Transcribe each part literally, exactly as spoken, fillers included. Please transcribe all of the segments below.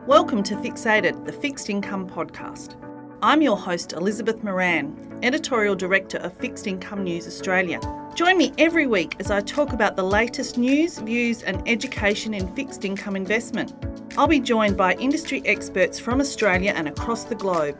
Welcome to Fixated, the Fixed Income Podcast. I'm your host, Elizabeth Moran, Editorial Director of Fixed Income News Australia. Join me every week as I talk about the latest news, views and education in fixed income investment. I'll be joined by industry experts from Australia and across the globe.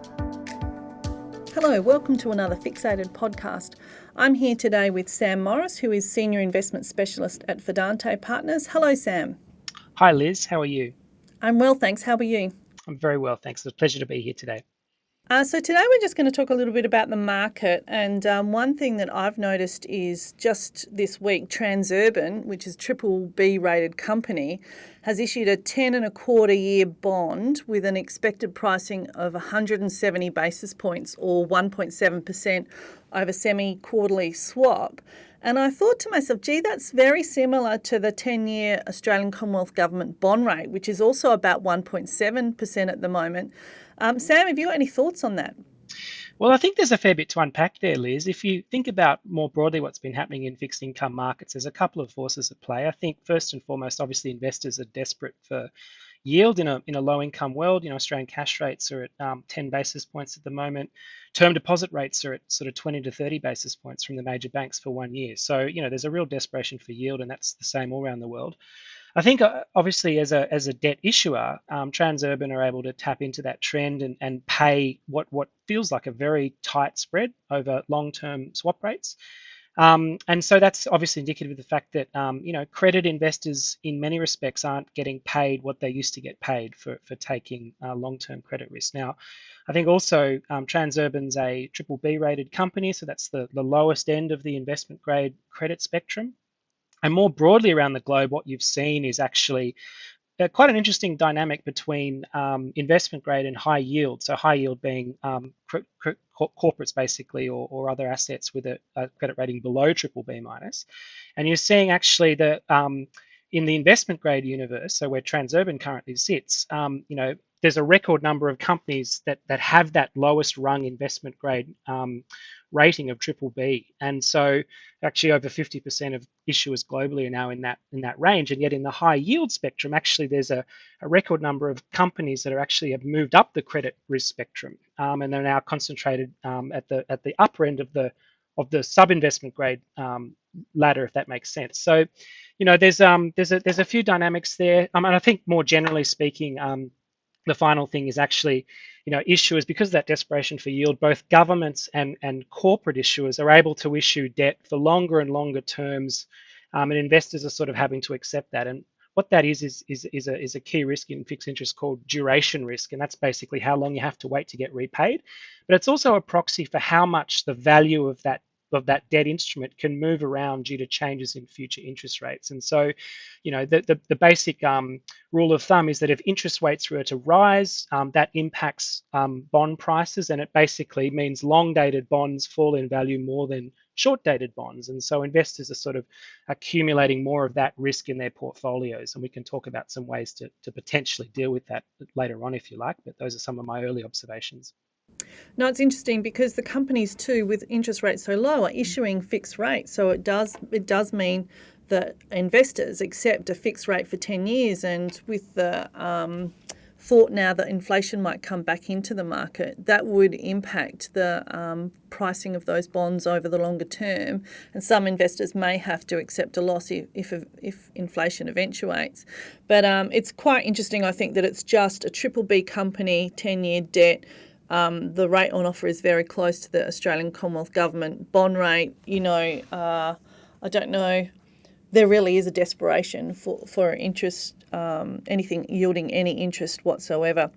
Hello, welcome to another Fixated podcast. I'm here today with Sam Morris, who is Senior Investment Specialist at Fidante Partners. Hello, Sam. Hi, Liz. How are you? I'm well, thanks. How are you? I'm very well, thanks. It's a pleasure to be here today. Uh, so today we're just going to talk a little bit about the market, and um, one thing that I've noticed is just this week, Transurban, which is a triple B rated company, has issued a ten and a quarter year bond with an expected pricing of one hundred seventy basis points or one point seven percent over semi-quarterly swap. And I thought to myself, gee, that's very similar to the ten-year Australian Commonwealth Government bond rate, which is also about one point seven percent at the moment. Um, Sam, have you got any thoughts on that? Well, I think there's a fair bit to unpack there, Liz. If you think about more broadly what's been happening in fixed income markets, there's a couple of forces at play. I think first and foremost, obviously, investors are desperate for yield in a in a low income world. You know, Australian cash rates are at um, ten basis points at the moment. Term deposit rates are at sort of twenty to thirty basis points from the major banks for one year. So, you know, there's a real desperation for yield, and that's the same all around the world. I think uh, obviously as a as a debt issuer, um, Transurban are able to tap into that trend and, and pay what what feels like a very tight spread over long-term swap rates. Um, and so that's obviously indicative of the fact that, um, you know, credit investors in many respects aren't getting paid what they used to get paid for, for taking uh, long-term credit risk. Now, I think also um, Transurban's a triple B rated company, so that's the, the lowest end of the investment grade credit spectrum. And more broadly around the globe, what you've seen is actually uh, quite an interesting dynamic between um, investment grade and high yield. So high yield being um, cr- cr- corporates basically, or, or other assets with a, a credit rating below triple B minus. And you're seeing actually that um, in the investment grade universe, so where Transurban currently sits, um, you know, there's a record number of companies that that have that lowest rung investment grade um, rating of triple B, and so actually over fifty percent of issuers globally are now in that in that range. And yet in the high yield spectrum, actually there's a, a record number of companies that are actually have moved up the credit risk spectrum, um, and they're now concentrated um, at the at the upper end of the of the sub investment grade um, ladder, if that makes sense. So, you know, there's um there's a there's a few dynamics there. Um, and I think more generally speaking, um, the final thing is actually, you know, issuers, because of that desperation for yield, both governments and, and corporate issuers are able to issue debt for longer and longer terms, um, and investors are sort of having to accept that. And what that is is is is a is a key risk in fixed interest called duration risk, and that's basically how long you have to wait to get repaid. But it's also a proxy for how much the value of that of that debt instrument can move around due to changes in future interest rates. And so, you know, the, the, the basic um, rule of thumb is that if interest rates were to rise, um, that impacts um, bond prices, and it basically means long-dated bonds fall in value more than short-dated bonds. And so investors are sort of accumulating more of that risk in their portfolios. And we can talk about some ways to, to potentially deal with that later on if you like, but those are some of my early observations. No, it's interesting because the companies too, with interest rates so low, are issuing fixed rates. So it does it does mean that investors accept a fixed rate for ten years, and with the um, thought now that inflation might come back into the market, that would impact the um, pricing of those bonds over the longer term. And some investors may have to accept a loss if if, if inflation eventuates. But um, it's quite interesting, I think, that it's just a triple B company, ten-year debt. Um, the rate on offer is very close to the Australian Commonwealth Government bond rate. You know, uh, I don't know. There really is a desperation for, for interest, um, anything yielding any interest whatsoever.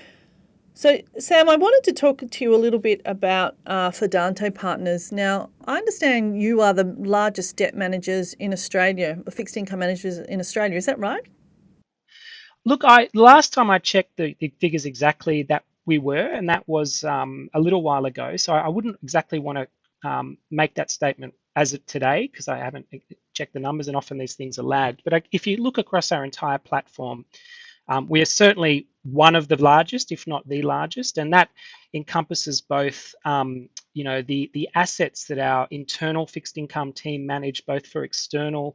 So, Sam, I wanted to talk to you a little bit about uh, Fidante Partners. Now, I understand you are the largest debt managers in Australia, fixed income managers in Australia. Is that right? Look, I last time I checked the, the figures exactly that we were, and that was um, a little while ago. So I wouldn't exactly want to um, make that statement as of today because I haven't checked the numbers, and often these things are lagged. But if you look across our entire platform, um, we are certainly one of the largest, if not the largest, and that encompasses both, um, you know, the the assets that our internal fixed income team manage, both for external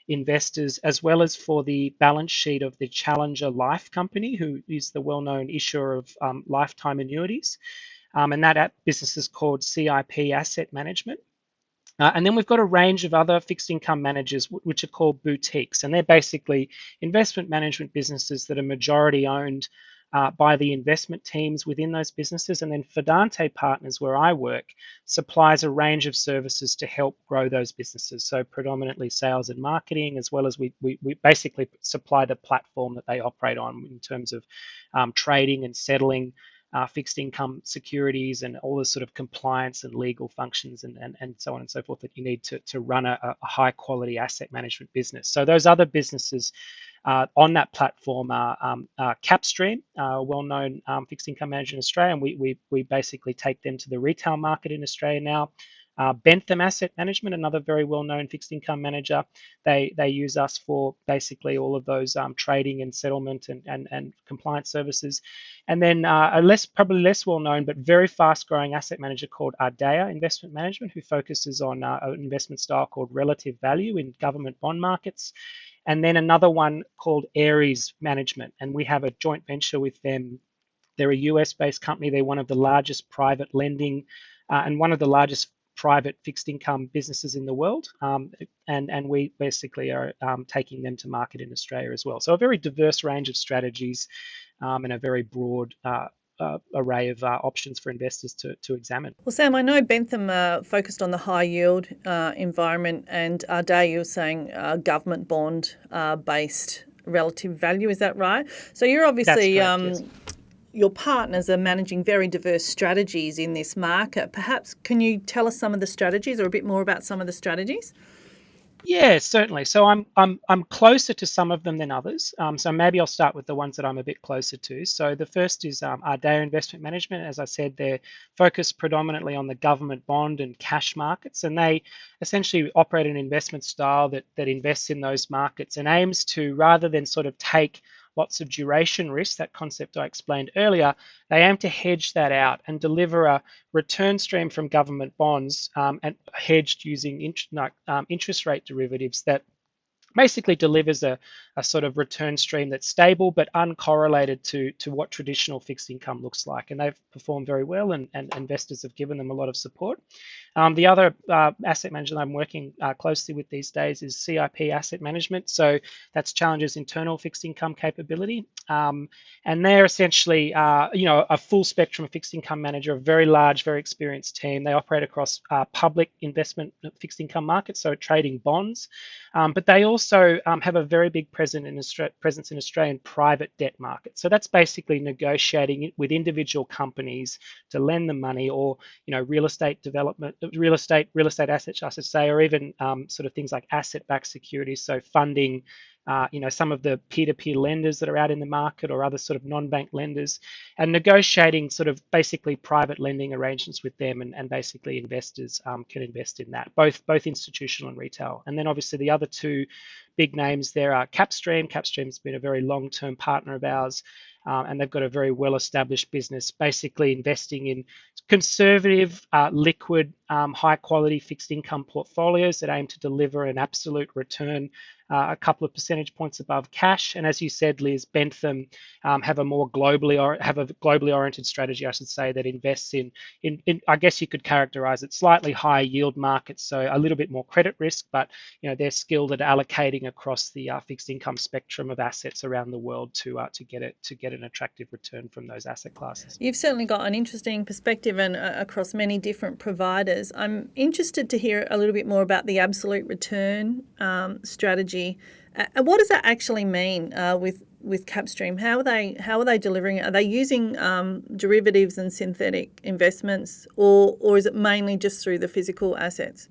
investors, as well as for the balance sheet of the Challenger Life Company, who is the well-known issuer of um, lifetime annuities. Um, and that business is called C I P Asset Management. Uh, and then we've got a range of other fixed income managers, which are called boutiques. And they're basically investment management businesses that are majority owned uh, by the investment teams within those businesses. And then Fidante Partners, where I work, supplies a range of services to help grow those businesses. So predominantly sales and marketing, as well as we, we, we basically supply the platform that they operate on in terms of um, trading and settling Uh, fixed income securities and all the sort of compliance and legal functions and, and, and so on and so forth that you need to, to run a, a high quality asset management business. So those other businesses uh, on that platform are um, uh, Capstream, a well-known um, fixed income manager in Australia, and we, we, we basically take them to the retail market in Australia now. Uh, Bentham Asset Management, another very well-known fixed income manager, they they use us for basically all of those um, trading and settlement and, and, and compliance services. And then uh, a less probably less well-known but very fast-growing asset manager called Ardea Investment Management, who focuses on uh, an investment style called relative value in government bond markets. And then another one called Ares Management, and we have a joint venture with them. They're a U S-based company. They're one of the largest private lending uh, and one of the largest private fixed income businesses in the world, um, and and we basically are um, taking them to market in Australia as well. So a very diverse range of strategies um, and a very broad uh, uh, array of uh, options for investors to, to examine. Well, Sam, I know Bentham uh, focused on the high yield uh, environment, and Ardea, you were saying uh, government bond uh, based relative value. Is that right? So you're obviously That's correct, um, yes. Your partners are managing very diverse strategies in this market. Perhaps can you tell us some of the strategies or a bit more about some of the strategies? Yeah, certainly. So I'm I'm I'm closer to some of them than others. Um, so maybe I'll start with the ones that I'm a bit closer to. So the first is um, Ardea Investment Management. As I said, they're focused predominantly on the government bond and cash markets, and they essentially operate an investment style that that invests in those markets and aims to, rather than sort of take lots of duration risk, that concept I explained earlier, they aim to hedge that out and deliver a return stream from government bonds um, and hedged using int- no, um, interest rate derivatives that basically delivers a, a sort of return stream that's stable but uncorrelated to, to what traditional fixed income looks like. And they've performed very well, and, and investors have given them a lot of support. Um, the other uh, asset manager that I'm working uh, closely with these days is C I P Asset Management. So that's Challenger's internal fixed income capability. Um, and they're essentially, uh, you know, a full spectrum fixed income manager, a very large, very experienced team. They operate across uh, public investment fixed income markets, so trading bonds. Um, but they also um, have a very big presence in, Austra- presence in Australian private debt markets. So that's basically negotiating with individual companies to lend them money, or you know, real estate development, real estate, real estate assets, I should say, or even um, sort of things like asset-backed securities. So funding, uh, you know, some of the peer-to-peer lenders that are out in the market, or other sort of non-bank lenders, and negotiating sort of basically private lending arrangements with them, and, and basically investors um, can invest in that, both both institutional and retail. And then obviously the other two big names there are Capstream. Capstream's been a very long-term partner of ours. Um, and they've got a very well-established business, basically investing in conservative, uh, liquid, um, high-quality fixed income portfolios that aim to deliver an absolute return uh, a couple of percentage points above cash. And as you said, Liz, Bentham um, have a more globally or have a globally oriented strategy, I should say, that invests in, in, in, I guess you could characterize it, slightly higher yield markets, so a little bit more credit risk, but you know, they're skilled at allocating across the uh, fixed income spectrum of assets around the world to uh, to get it to get an attractive return from those asset classes. You've certainly got an interesting perspective and uh, across many different providers. I'm interested to hear a little bit more about the absolute return um, strategy. Uh, what does that actually mean uh, with with Capstream? How are they how are they delivering it? Are they using um, derivatives and synthetic investments, or or is it mainly just through the physical assets?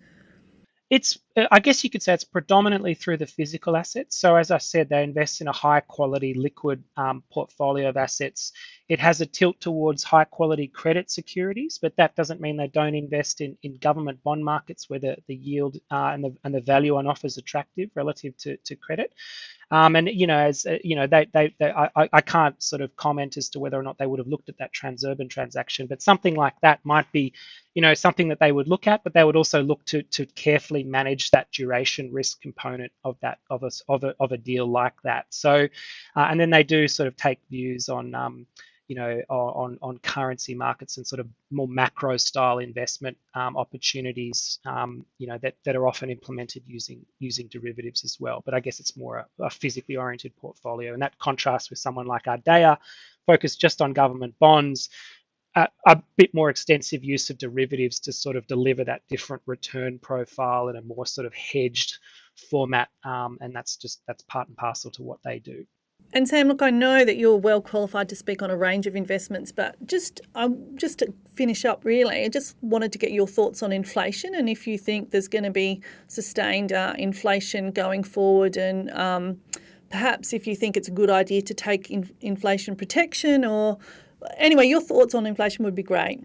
It's, I guess you could say it's predominantly through the physical assets. So as I said, they invest in a high quality liquid um, portfolio of assets. It has a tilt towards high quality credit securities, but that doesn't mean they don't invest in, in government bond markets where the, the yield uh, and, the, and the value on offer is attractive relative to, to credit. Um, and you know, as uh, you know, they, they, they I, I can't sort of comment as to whether or not they would have looked at that Transurban transaction, but something like that might be, you know, something that they would look at, but they would also look to to carefully manage that duration risk component of that of a of a, of a deal like that. So, uh, and then they do sort of take views on. Um, you know, on, on currency markets and sort of more macro style investment um, opportunities, um, you know, that, that are often implemented using using derivatives as well. But I guess it's more a, a physically oriented portfolio. And that contrasts with someone like Ardea, focused just on government bonds, uh, a bit more extensive use of derivatives to sort of deliver that different return profile in a more sort of hedged format. Um, and that's just, that's part and parcel to what they do. And Sam, look, I know that you're well qualified to speak on a range of investments, but just um, just to finish up, really, I just wanted to get your thoughts on inflation and if you think there's going to be sustained uh, inflation going forward, and um, perhaps if you think it's a good idea to take in- inflation protection, or anyway, your thoughts on inflation would be great.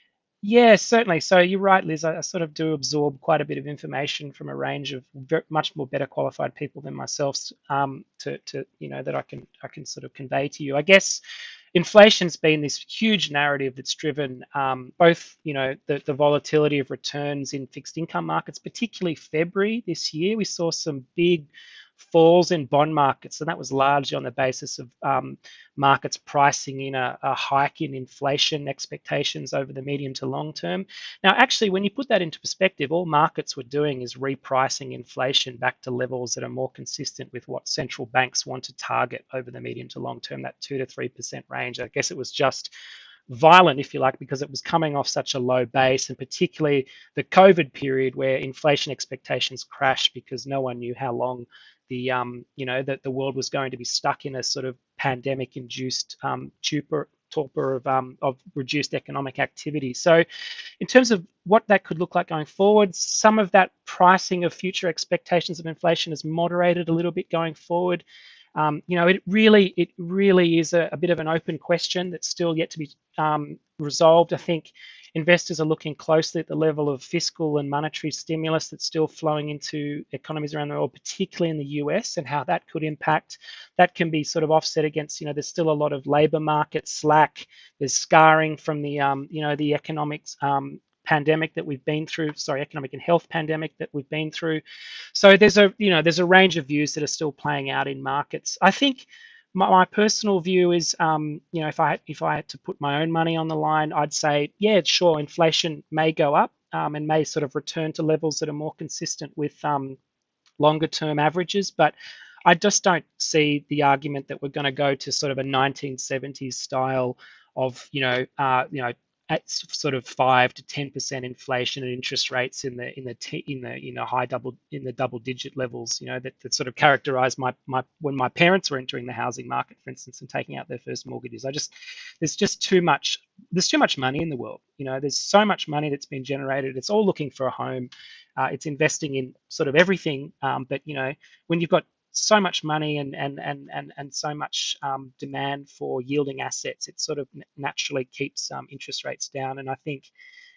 Yeah, certainly. So you're right, Liz. I, I sort of do absorb quite a bit of information from a range of very, much more better qualified people than myself, um, to, to you know that I can I can sort of convey to you. I guess inflation's been this huge narrative that's driven um, both you know the, the volatility of returns in fixed income markets, particularly February this year. We saw some big falls in bond markets, and that was largely on the basis of um, markets pricing in a, a hike in inflation expectations over the medium to long term. Now, actually, when you put that into perspective, all markets were doing is repricing inflation back to levels that are more consistent with what central banks want to target over the medium to long term, that two to three percent range. I guess it was just violent, if you like, because it was coming off such a low base, and particularly the COVID period where inflation expectations crashed because no one knew how long the um, you know that the world was going to be stuck in a sort of pandemic-induced um, torpor, torpor of um, of reduced economic activity. So, in terms of what that could look like going forward, some of that pricing of future expectations of inflation has moderated a little bit going forward. Um, you know, it really, it really is a, a bit of an open question that's still yet to be um, resolved. I think investors are looking closely at the level of fiscal and monetary stimulus that's still flowing into economies around the world, particularly in the U S, and how that could impact. That can be sort of offset against, you know, there's still a lot of labour market slack. There's scarring from the, um, you know, the economics. Um, pandemic that we've been through, sorry, economic and health pandemic that we've been through. So there's a, you know, there's a range of views that are still playing out in markets. I think my, my personal view is, um, you know, if I if I had to put my own money on the line, I'd say, yeah, sure, inflation may go up um, and may sort of return to levels that are more consistent with um, longer term averages, but I just don't see the argument that we're going to go to sort of a nineteen seventies style of, you know, uh, you know, at sort of five to ten percent inflation and interest rates in the in the t- in the you know high double in the double digit levels, you know, that, that sort of characterized my my when my parents were entering the housing market, for instance, and taking out their first mortgages. I just there's just too much there's too much money in the world. You know, there's so much money that's been generated. It's all looking for a home. Uh, it's investing in sort of everything. Um, but you know, when you've got so much money and and and and, and so much um, demand for yielding assets, it sort of naturally keeps um, interest rates down. And I think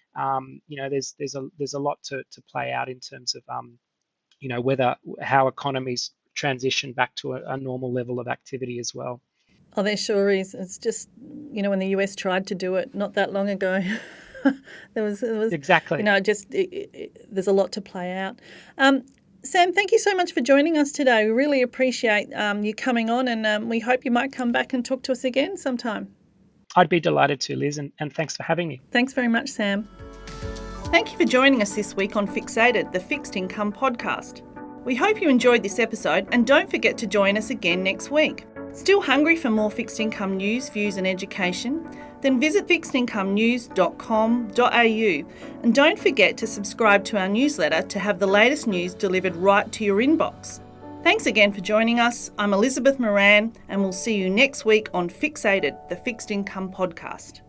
um, you know there's there's a there's a lot to to play out in terms of um, you know whether how economies transition back to a, a normal level of activity as well. Oh, there sure is. It's just, you know, when the U S tried to do it not that long ago, there was there was exactly you know just it, it, there's a lot to play out. Um, Sam, thank you so much for joining us today. We really appreciate um, you coming on, and um, we hope you might come back and talk to us again sometime. I'd be delighted to, Liz, and, and thanks for having me. Thanks very much, Sam. Thank you for joining us this week on Fixated, the Fixed Income Podcast. We hope you enjoyed this episode, and don't forget to join us again next week. Still hungry for more fixed income news, views and education? Then visit fixed income news dot com dot a u and don't forget to subscribe to our newsletter to have the latest news delivered right to your inbox. Thanks again for joining us. I'm Elizabeth Moran, and we'll see you next week on Fixated, the Fixed Income Podcast.